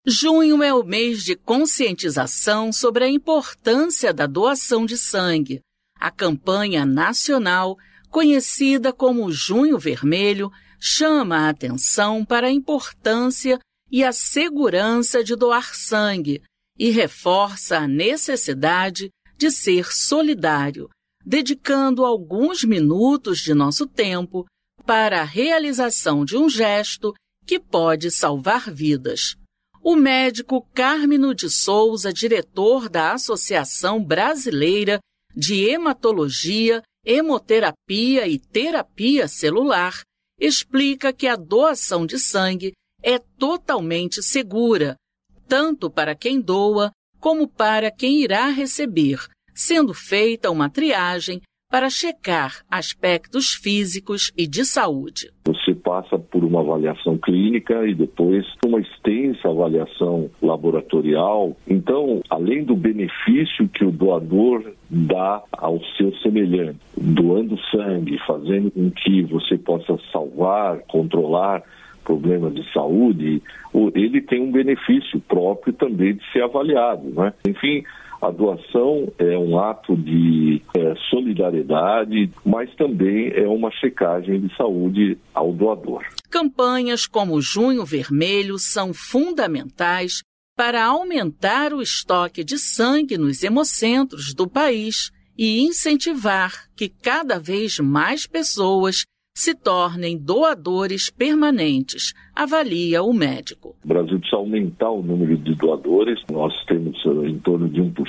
Junho é o mês de conscientização sobre a importância da doação de sangue. A campanha nacional, conhecida como Junho Vermelho, chama a atenção para a importância e a segurança de doar sangue e reforça a necessidade de ser solidário, dedicando alguns minutos de nosso tempo para a realização de um gesto que pode salvar vidas. O médico Cármino de Souza, diretor da Associação Brasileira de Hematologia, Hemoterapia e Terapia Celular, explica que a doação de sangue é totalmente segura, tanto para quem doa como para quem irá receber, sendo feita uma triagem para checar aspectos físicos e de saúde. Você passa por uma avaliação clínica e depois uma extensa avaliação laboratorial. Então, além do benefício que o doador dá ao seu semelhante, doando sangue, fazendo com que você possa salvar, controlar problemas de saúde, ele tem um benefício próprio também de ser avaliado, né? Enfim, a doação é um ato de solidariedade, mas também é uma checagem de saúde ao doador. Campanhas como Junho Vermelho são fundamentais para aumentar o estoque de sangue nos hemocentros do país e incentivar que cada vez mais pessoas se tornem doadores permanentes, avalia o médico. O Brasil precisa aumentar o número de doadores. Nós temos em torno de 1%,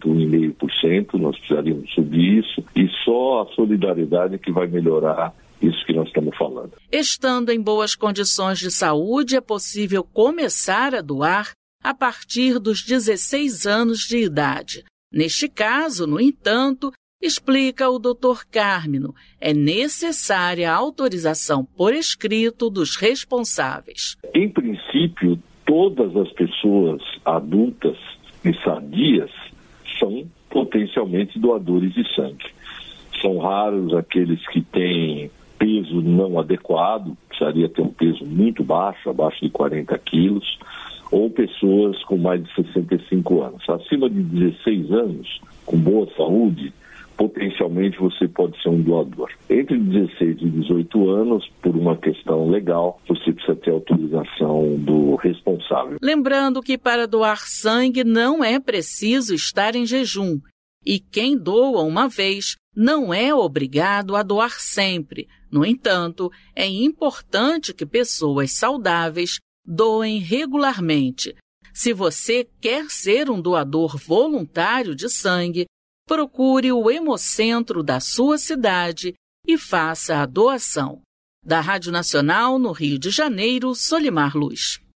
1,5%. Nós precisaríamos subir isso. E só a solidariedade que vai melhorar isso que nós estamos falando. Estando em boas condições de saúde, é possível começar a doar a partir dos 16 anos de idade. Neste caso, no entanto, explica o Dr. Cármino, é necessária a autorização por escrito dos responsáveis. Em princípio, todas as pessoas adultas e sadias são potencialmente doadores de sangue. São raros aqueles que têm peso não adequado, precisaria ter um peso muito baixo, abaixo de 40 quilos, ou pessoas com mais de 65 anos. Acima de 16 anos, com boa saúde, potencialmente você pode ser um doador. Entre 16 e 18 anos, por uma questão legal, você precisa ter autorização do responsável. Lembrando que para doar sangue não é preciso estar em jejum. E quem doa uma vez não é obrigado a doar sempre. No entanto, é importante que pessoas saudáveis doem regularmente. Se você quer ser um doador voluntário de sangue, procure o hemocentro da sua cidade e faça a doação. Da Rádio Nacional, no Rio de Janeiro, Solimar Luz.